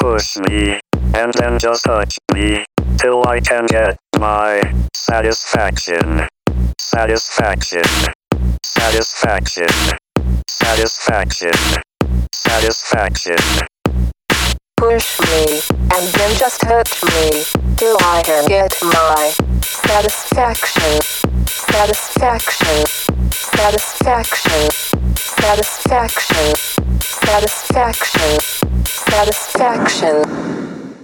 Push me, and then just touch me, till I can get my satisfaction. Satisfaction. Satisfaction. Satisfaction. Satisfaction. Push me, and then just touch me, till I can get my satisfaction. Satisfaction. Satisfaction. Satisfaction. Satisfaction. Satisfaction.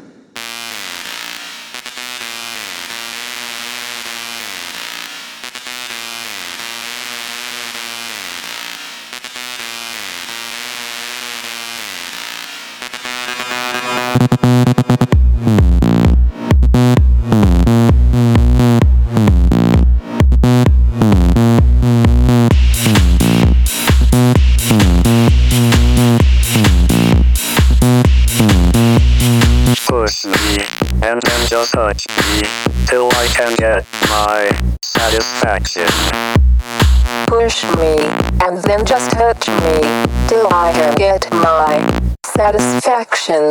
Push me, and then just touch me, till I can get my satisfaction. Push me, and then just touch me, till I can get my satisfaction.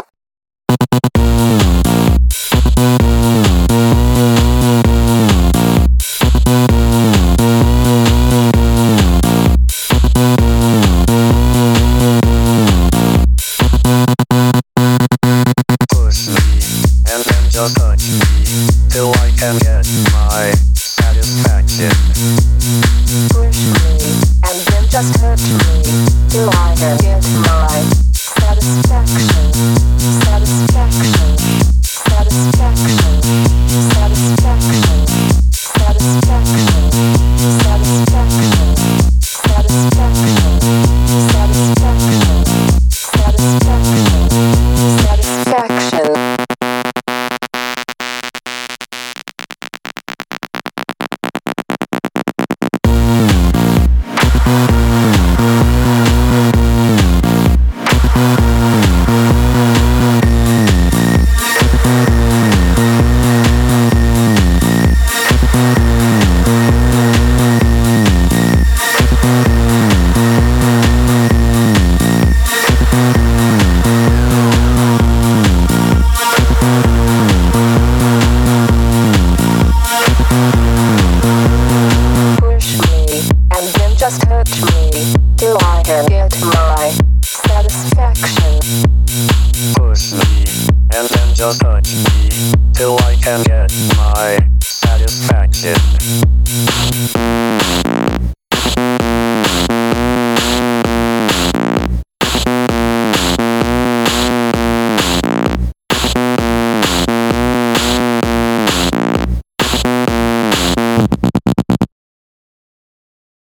Just touch me, till I can get my satisfaction. Push me, and then just touch me, till I can get my satisfaction. Satisfaction. Satisfaction. Satisfaction. Satisfaction. Satisfaction. Satisfaction. Satisfaction. Satisfaction. Just touch me, till I can get my satisfaction. Push me, and then just touch me, till I can get